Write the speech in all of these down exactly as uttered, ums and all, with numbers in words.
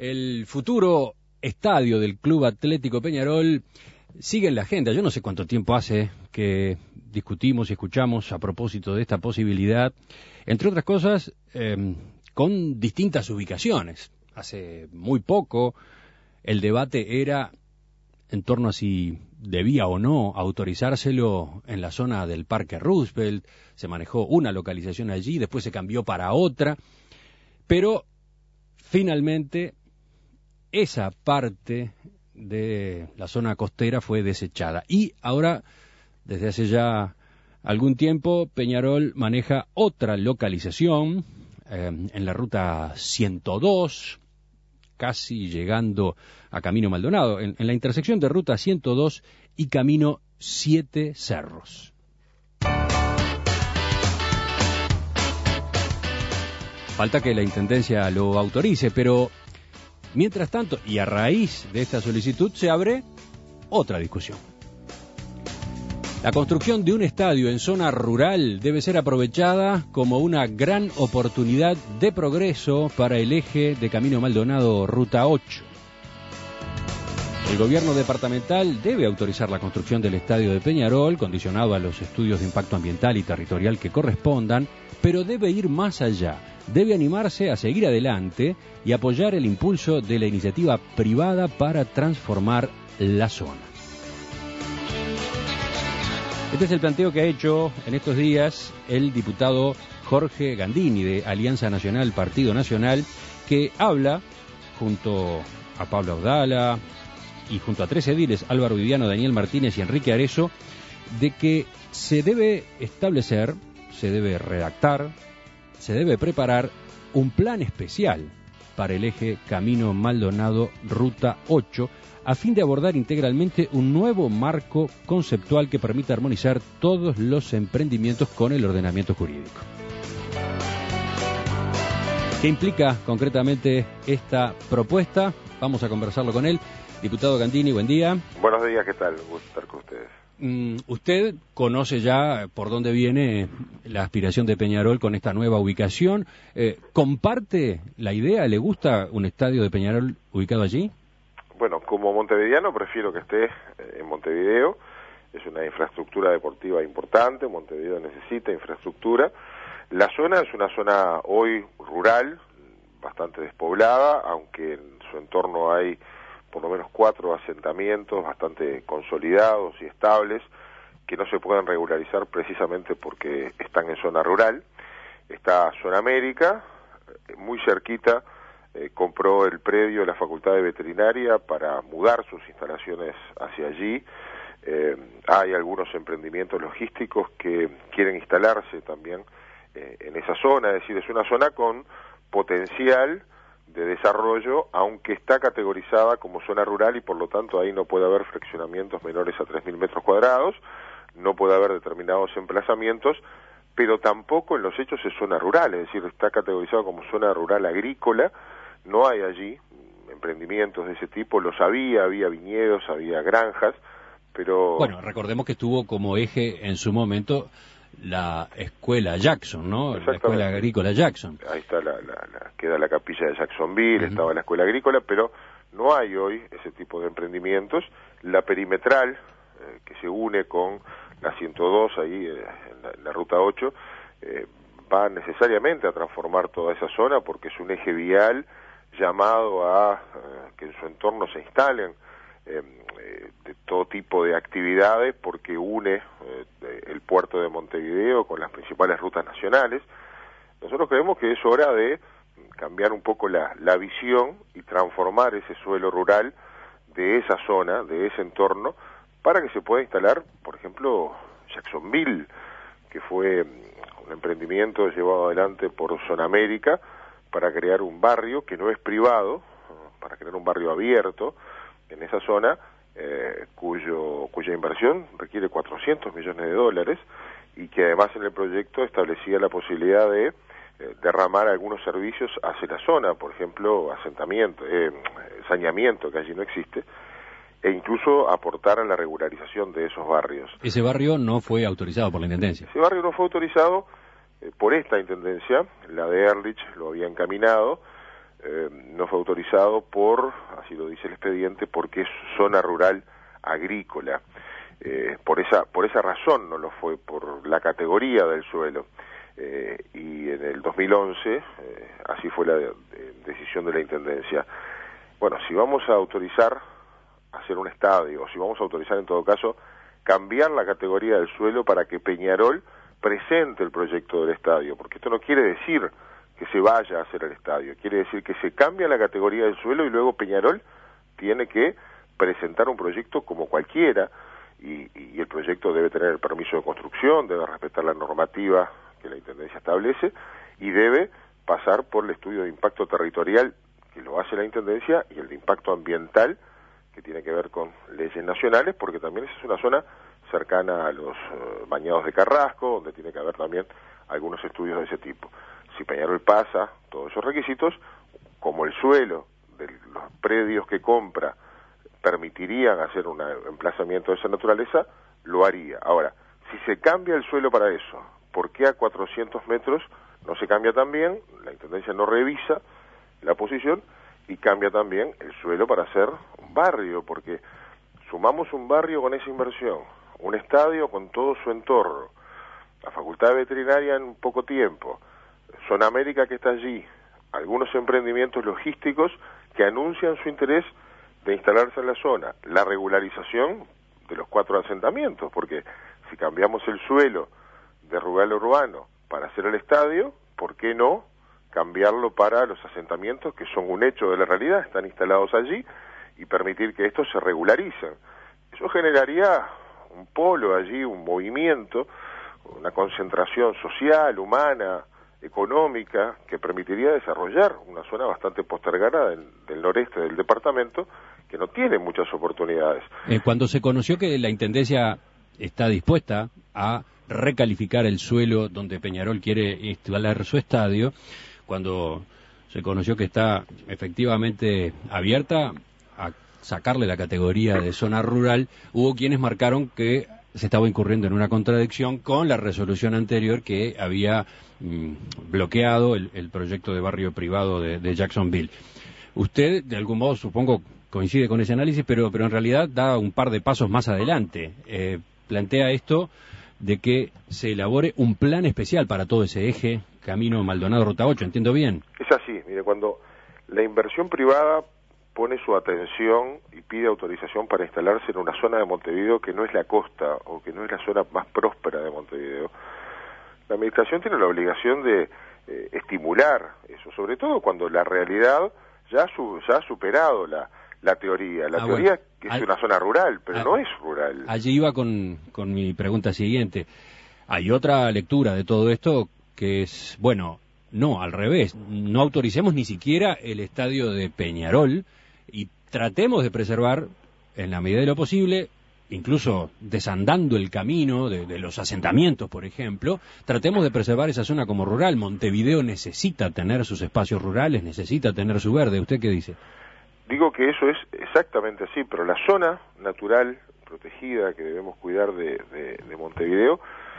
El futuro estadio del Club Atlético Peñarol sigue en la agenda. Yo no sé cuánto tiempo hace que discutimos y escuchamos a propósito de esta posibilidad, entre otras cosas, eh, con distintas ubicaciones. Hace muy poco el debate era en torno a si debía o no autorizárselo en la zona del Parque Roosevelt. Se manejó una localización allí, después se cambió para otra, pero finalmente esa parte de la zona costera fue desechada. Y ahora, desde hace ya algún tiempo, Peñarol maneja otra localización eh, en la ruta ciento dos, casi llegando a Camino Maldonado, en, en la intersección de ruta ciento dos y Camino Siete Cerros. Falta que la Intendencia lo autorice, pero mientras tanto, y a raíz de esta solicitud, se abre otra discusión. La construcción de un estadio en zona rural debe ser aprovechada como una gran oportunidad de progreso para el eje de Camino Maldonado Ruta ocho. El gobierno departamental debe autorizar la construcción del estadio de Peñarol, condicionado a los estudios de impacto ambiental y territorial que correspondan, pero debe ir más allá. Debe animarse a seguir adelante y apoyar el impulso de la iniciativa privada para transformar la zona. Este es el planteo que ha hecho en estos días el diputado Jorge Gandini de Alianza Nacional, Partido Nacional, que habla junto a Pablo Audala y junto a tres ediles, Álvaro Viviano, Daniel Martínez y Enrique Arezzo, de que se debe establecer, se debe redactar, se debe preparar un plan especial para el eje Camino Maldonado Ruta ocho, a fin de abordar integralmente un nuevo marco conceptual que permita armonizar todos los emprendimientos con el ordenamiento jurídico. ¿Qué implica concretamente esta propuesta? Vamos a conversarlo con él. Diputado Gandini, buen día. Buenos días, ¿qué tal? Gusto estar con ustedes. Mm, usted conoce ya por dónde viene la aspiración de Peñarol con esta nueva ubicación. Eh, ¿Comparte la idea? ¿Le gusta un estadio de Peñarol ubicado allí? Bueno, como montevideano prefiero que esté en Montevideo. Es una infraestructura deportiva importante. Montevideo necesita infraestructura. La zona es una zona hoy rural, bastante despoblada, aunque en su entorno hay por lo menos cuatro asentamientos bastante consolidados y estables que no se pueden regularizar precisamente porque están en zona rural. Está Zona América, muy cerquita, eh, compró el predio de la Facultad de Veterinaria para mudar sus instalaciones hacia allí. Eh, hay algunos emprendimientos logísticos que quieren instalarse también eh, en esa zona, es decir, es una zona con potencial de desarrollo, aunque está categorizada como zona rural y por lo tanto ahí no puede haber fraccionamientos menores a tres mil metros cuadrados, no puede haber determinados emplazamientos, pero tampoco en los hechos es zona rural, es decir, está categorizado como zona rural agrícola, no hay allí emprendimientos de ese tipo, los había, había viñedos, había granjas, pero... Bueno, recordemos que estuvo como eje en su momento la escuela Jackson, ¿no? La escuela agrícola Jackson. Ahí está, la, la, la, queda la capilla de Jacksonville, uh-huh. Estaba la escuela agrícola, pero no hay hoy ese tipo de emprendimientos. La perimetral, eh, que se une con la ciento dos, ahí eh, en, la, en la ruta ocho, eh, va necesariamente a transformar toda esa zona porque es un eje vial llamado a eh, que en su entorno se instalen eh, eh, de todo tipo de actividades porque une eh, el puerto de Montevideo con las principales rutas nacionales. Nosotros creemos que es hora de cambiar un poco la, la visión y transformar ese suelo rural de esa zona, de ese entorno, para que se pueda instalar, por ejemplo, Jacksonville, que fue un emprendimiento llevado adelante por Zona América para crear un barrio que no es privado, para crear un barrio abierto en esa zona, eh, cuyo cuya inversión requiere cuatrocientos millones de dólares y que además en el proyecto establecía la posibilidad de eh, derramar algunos servicios hacia la zona, por ejemplo, asentamiento, eh, saneamiento, que allí no existe, e incluso aportar a la regularización de esos barrios. Ese barrio no fue autorizado por la Intendencia. Ese barrio no fue autorizado eh, por esta Intendencia, la de Erlich lo había encaminado, eh, no fue autorizado por, así lo dice el expediente, porque es zona rural agrícola. Eh, por esa por esa razón no lo fue, por la categoría del suelo. Eh, y en el dos mil once, eh, así fue la de, de, decisión de la Intendencia. Bueno, si vamos a autorizar hacer un estadio, o si vamos a autorizar en todo caso cambiar la categoría del suelo para que Peñarol presente el proyecto del estadio, porque esto no quiere decir que se vaya a hacer el estadio, quiere decir que se cambia la categoría del suelo y luego Peñarol tiene que presentar un proyecto como cualquiera, y, y el proyecto debe tener el permiso de construcción, debe respetar la normativa que la Intendencia establece y debe pasar por el estudio de impacto territorial que lo hace la Intendencia y el de impacto ambiental que tiene que ver con leyes nacionales, porque también esa es una zona cercana a los uh, bañados de Carrasco, donde tiene que haber también algunos estudios de ese tipo. Si Peñarol pasa todos esos requisitos, como el suelo de los predios que compra permitirían hacer un emplazamiento de esa naturaleza, lo haría. Ahora, si se cambia el suelo para eso, ¿por qué a cuatrocientos metros no se cambia también? La Intendencia no revisa la posición y cambia también el suelo para hacer un barrio, porque sumamos un barrio con esa inversión, un estadio con todo su entorno, la Facultad de Veterinaria en poco tiempo, Zona América que está allí, algunos emprendimientos logísticos que anuncian su interés de instalarse en la zona, la regularización de los cuatro asentamientos, porque si cambiamos el suelo de rural a urbano para hacer el estadio, ¿por qué no cambiarlo para los asentamientos que son un hecho de la realidad, están instalados allí, y permitir que estos se regularicen? Eso generaría un polo allí, un movimiento, una concentración social, humana, económica, que permitiría desarrollar una zona bastante postergada del, del noreste del departamento, que no tiene muchas oportunidades. Eh, cuando se conoció que la Intendencia está dispuesta a recalificar el suelo donde Peñarol quiere instalar su estadio, cuando se conoció que está efectivamente abierta a sacarle la categoría de zona rural, hubo quienes marcaron que se estaba incurriendo en una contradicción con la resolución anterior que había mm, bloqueado el, el proyecto de barrio privado de, de Jacksonville. Usted, de algún modo, supongo, coincide con ese análisis, pero, pero en realidad da un par de pasos más adelante. Eh, plantea esto de que se elabore un plan especial para todo ese eje Camino Maldonado-Ruta ocho, ¿entiendo bien? Es así, mire, cuando la inversión privada pone su atención y pide autorización para instalarse en una zona de Montevideo que no es la costa o que no es la zona más próspera de Montevideo, la Administración tiene la obligación de eh, estimular eso, sobre todo cuando la realidad ya, su, ya ha superado la, la teoría. La ah, teoría bueno. que es Al, una zona rural, pero al, no es rural. Allí iba con, con mi pregunta siguiente. Hay otra lectura de todo esto que es, bueno, no, al revés, no autoricemos ni siquiera el estadio de Peñarol y tratemos de preservar, en la medida de lo posible, incluso desandando el camino de, de los asentamientos, por ejemplo, tratemos de preservar esa zona como rural. Montevideo necesita tener sus espacios rurales, necesita tener su verde. ¿Usted qué dice? Digo que eso es exactamente así, pero la zona natural protegida que debemos cuidar de, de, de Montevideo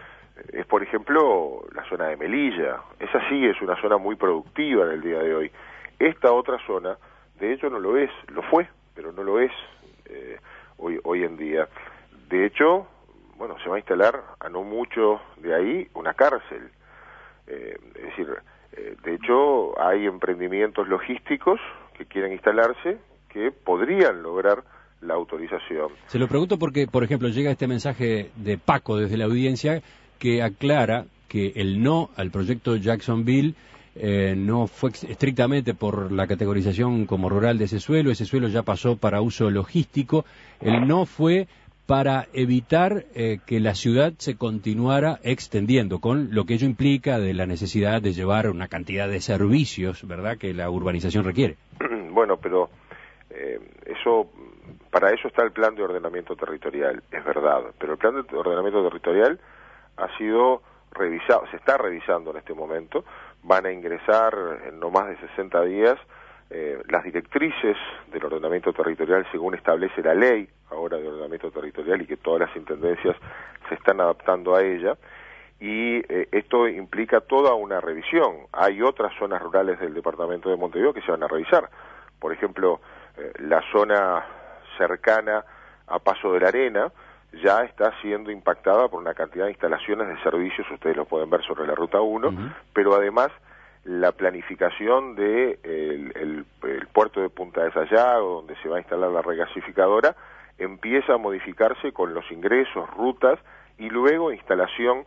es, por ejemplo, la zona de Melilla. Esa sí es una zona muy productiva en el día de hoy. Esta otra zona, de hecho, no lo es, lo fue, pero no lo es eh, hoy, hoy en día. De hecho, bueno, se va a instalar a no mucho de ahí una cárcel. Eh, es decir, eh, de hecho, hay emprendimientos logísticos que quieren instalarse que podrían lograr la autorización. Se lo pregunto porque, por ejemplo, llega este mensaje de Paco desde la audiencia que aclara que el no al proyecto Jacksonville eh, no fue estrictamente por la categorización como rural de ese suelo, ese suelo ya pasó para uso logístico, el no fue para evitar eh, que la ciudad se continuara extendiendo, con lo que ello implica de la necesidad de llevar una cantidad de servicios, ¿verdad?, que la urbanización requiere. Bueno, pero eh, eso, para eso está el plan de ordenamiento territorial, es verdad, pero el plan de ordenamiento territorial ha sido revisado, se está revisando en este momento, van a ingresar en no más de sesenta días eh, las directrices del ordenamiento territorial según establece la ley ahora de ordenamiento territorial y que todas las intendencias se están adaptando a ella, y eh, esto implica toda una revisión. Hay otras zonas rurales del departamento de Montevideo que se van a revisar. Por ejemplo, eh, la zona cercana a Paso de la Arena ya está siendo impactada por una cantidad de instalaciones de servicios, ustedes lo pueden ver sobre la Ruta uno, uh-huh. pero además la planificación de el, el, el puerto de Punta de Sayago, donde se va a instalar la regasificadora, empieza a modificarse con los ingresos, rutas y luego instalación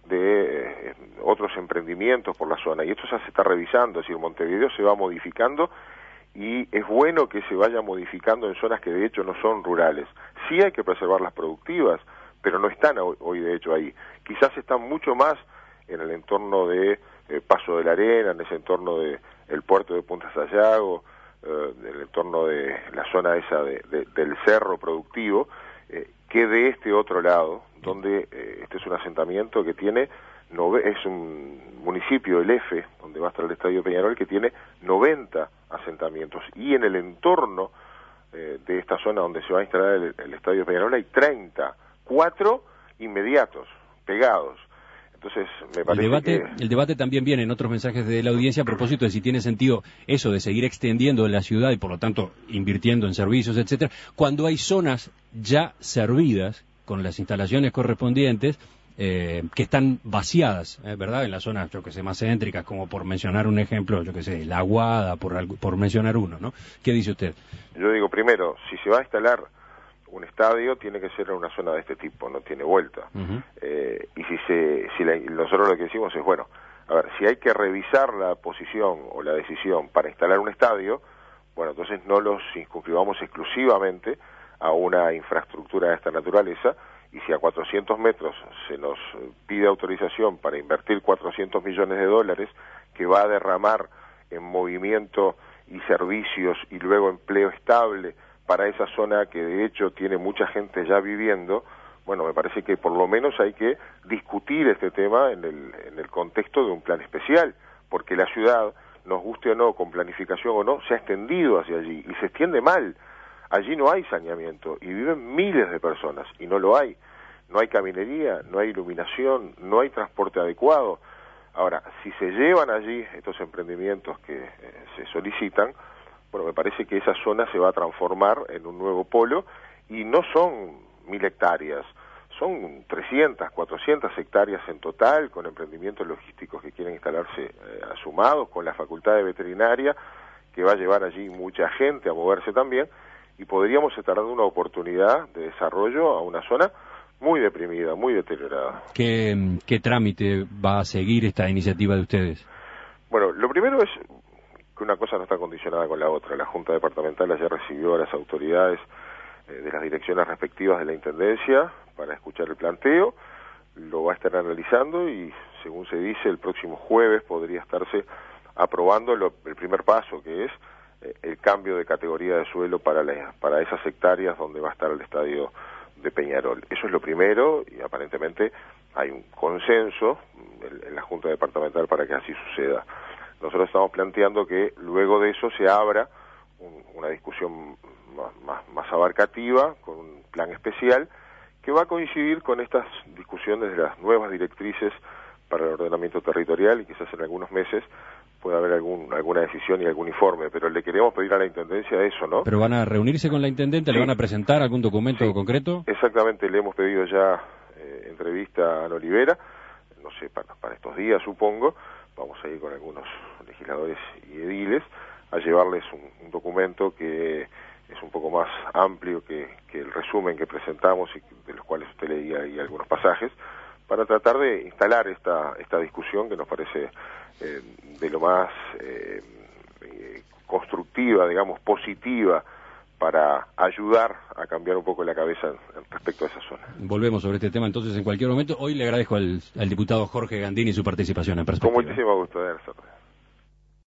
de eh, otros emprendimientos por la zona. Y esto ya se está revisando, es decir, Montevideo se va modificando y es bueno que se vaya modificando en zonas que de hecho no son rurales. Sí hay que preservar las productivas, pero no están hoy, hoy de hecho ahí. Quizás están mucho más en el entorno de eh, Paso de la Arena, en ese entorno de el puerto de Punta Sayago, eh, en el entorno de la zona esa de, de, del cerro productivo, eh, que de este otro lado, donde eh, este es un asentamiento que tiene, nove, es un municipio, el F, donde va a estar el Estadio Peñarol, que tiene noventa asentamientos, y en el entorno eh, de esta zona donde se va a instalar el, el Estadio Peñarol hay treinta, cuatro inmediatos, pegados. Entonces, me parece el debate, que... el debate también viene en otros mensajes de la audiencia a propósito de si tiene sentido eso de seguir extendiendo la ciudad y por lo tanto invirtiendo en servicios, etcétera, cuando hay zonas ya servidas con las instalaciones correspondientes eh, que están vaciadas, ¿eh? ¿verdad? En las zonas, yo que sé, más céntricas, como por mencionar un ejemplo, yo que sé, La Aguada, por, algo, por mencionar uno, ¿no? ¿Qué dice usted? Yo digo, primero, si se va a instalar un estadio, tiene que ser en una zona de este tipo, no tiene vuelta. Uh-huh. Eh, y si se, si la, nosotros lo que decimos es, bueno, a ver, si hay que revisar la posición o la decisión para instalar un estadio, bueno, entonces no los circunscribamos exclusivamente a una infraestructura de esta naturaleza, y si a cuatrocientos metros se nos pide autorización para invertir cuatrocientos millones de dólares que va a derramar en movimiento y servicios y luego empleo estable para esa zona que de hecho tiene mucha gente ya viviendo, bueno, me parece que por lo menos hay que discutir este tema en el, en el contexto de un plan especial, porque la ciudad, nos guste o no, con planificación o no, se ha extendido hacia allí y se extiende mal. Allí no hay saneamiento y viven miles de personas y no lo hay. No hay caminería, no hay iluminación, no hay transporte adecuado. Ahora, si se llevan allí estos emprendimientos que eh, se solicitan, bueno, me parece que esa zona se va a transformar en un nuevo polo y no son mil hectáreas, son trescientas, cuatrocientas hectáreas en total, con emprendimientos logísticos que quieren instalarse eh, asumados, con la facultad de veterinaria, que va a llevar allí mucha gente a moverse también, y podríamos estar dando una oportunidad de desarrollo a una zona muy deprimida, muy deteriorada. ¿Qué, qué trámite va a seguir esta iniciativa de ustedes? Bueno, lo primero es que una cosa no está condicionada con la otra. La Junta Departamental ayer recibió a las autoridades eh, de las direcciones respectivas de la Intendencia para escuchar el planteo, lo va a estar analizando y, según se dice, el próximo jueves podría estarse aprobando lo, el primer paso, que es eh, el cambio de categoría de suelo para, la, para esas hectáreas donde va a estar el estadio de Peñarol. Eso es lo primero y aparentemente hay un consenso en, en la Junta Departamental para que así suceda. Nosotros estamos planteando que luego de eso se abra un, una discusión más, más, más abarcativa, con un plan especial, que va a coincidir con estas discusiones de las nuevas directrices para el ordenamiento territorial y quizás en algunos meses pueda haber algún, alguna decisión y algún informe, pero le queremos pedir a la Intendencia eso, ¿no? ¿Pero van a reunirse con la Intendente? Sí. ¿Le van a presentar algún documento sí. concreto? Exactamente, le hemos pedido ya eh, entrevista a Ana Olivera, no sé, para, para estos días supongo, vamos a ir con algunos legisladores y ediles a llevarles un, un documento que es un poco más amplio que, que el resumen que presentamos y de los cuales usted leía ahí algunos pasajes, para tratar de instalar esta, esta discusión que nos parece eh, de lo más eh, eh, constructiva, digamos, positiva, para ayudar a cambiar un poco la cabeza respecto a esa zona. Volvemos sobre este tema entonces en cualquier momento. Hoy le agradezco al, al diputado Jorge Gandini su participación en Perspectiva. Con muchísimo gusto, Ernesto.